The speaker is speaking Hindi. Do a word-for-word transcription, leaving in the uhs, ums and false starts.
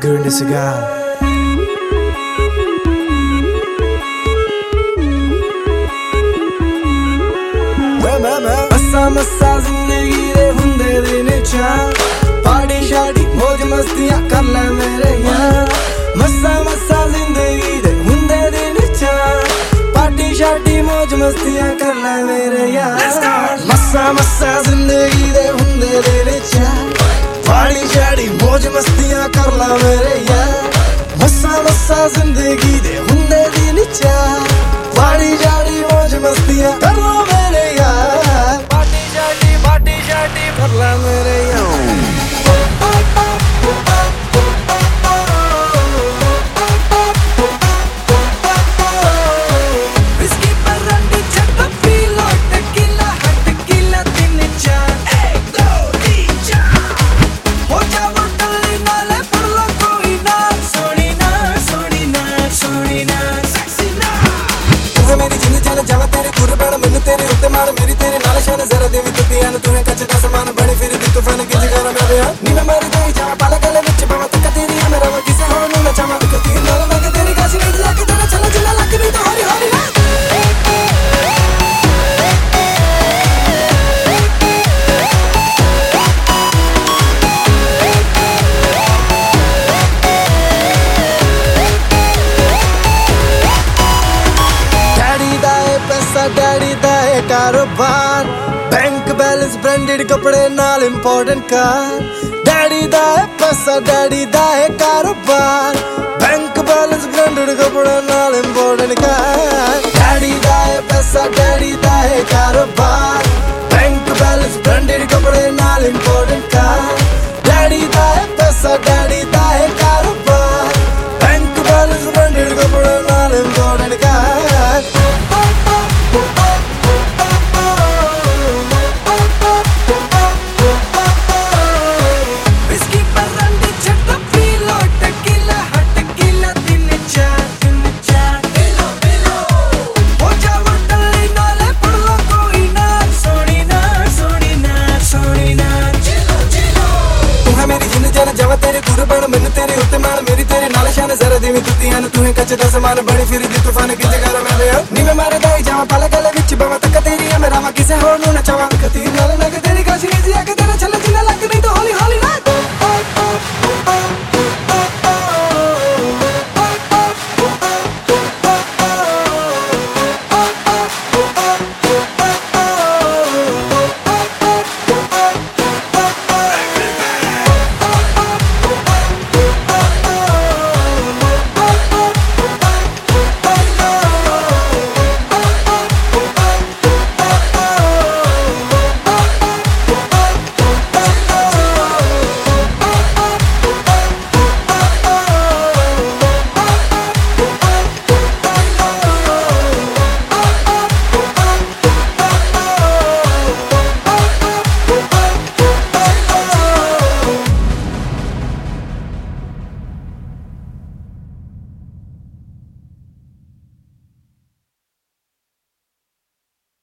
Grande cigarro. मस्सा मस्सा जिंदगी दे हुंदे दिन चा पार्टी शार्टी मौज मस्तियां कर ले मेरे यार। मस्सा मस्सा जिंदगी दे हुंदे दिन चा पार्टी शार्टी मौज मस्तियां कर ले मेरे यार। मस्सा मस्सा जिंदगी दे हुंदे दिन चा पार्टी शार्टी मौज मस्तियां कर ले मेरे यार। मस्सा मस्सा जिंदगी दे हुंदे दिन चा पार्टी शार्टी मौज मस्तियां कर ले मेरे यार। पार्टी शार्टी पार्टी शार्टी कर ले मेरे यार। तेरे उत्ते मार मेरी तेरे नाल शान जरा देवी तुतियां तुम्हें कच्चे दा समान बड़े फिर दी तूफान की जगह मैं बया नी मैं मार दे जा पाला गले विच बावा तक तेरी मेरा वो किसे हो नु ना चामा को तीन नाल मैं तेरी काशी नहीं लाके तेरा चला चला लग नहीं तो हरी हरी डैडी दा पैसा डैडी दा कारोबार बैंक बैलेंस ब्रांडेड कपड़े नाल इंपॉर्टेंट कार। डैडी दा है पैसा डैडी दा है कारोबार बैंक बैलेंस ब्रांडेड कपड़े नाल इंपॉर्टेंट कार। डैडी दा है पैसा डैडी दा है कारोबार बैंक बैलेंस ब्रांडेड कपड़े नाल इंपॉर्टेंट कार। डैडी दा है पैसा डैडी दा है कारोबार बैंक बैलेंस ब्रांडेड कपड़े नाल इंपॉर्टेंट कार। जावा तेरे गुरु बन मैनू तेरे उत्ते मार मेरी तेरे नाल शान जरा देवी तुतियां तुम्हें कच्चे दा समान बड़ी फिर दी तूफान की जगह मैं बया नी मैं मार दे जावा पाला गले विच बावा तक तेरी मेरा वा किसे होर नु ना चावा कती